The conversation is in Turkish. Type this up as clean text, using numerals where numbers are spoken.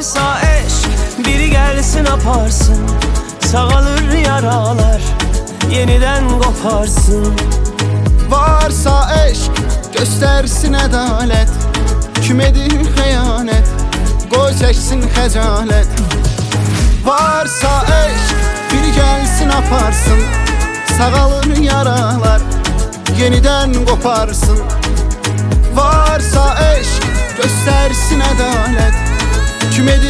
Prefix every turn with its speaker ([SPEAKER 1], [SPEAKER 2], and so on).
[SPEAKER 1] Varsa eşk, biri gelsin aparsın, sağalır yaralar, yeniden koparsın.
[SPEAKER 2] Varsa eşk, göstersin ədalət, kim edir xəyanət, qoy çəksin xəcalət. Varsa eşk, biri gəlsin aparsın, sağalır yaralar, yeniden koparsın. Varsa eşk, göstersin ədalət, kim edir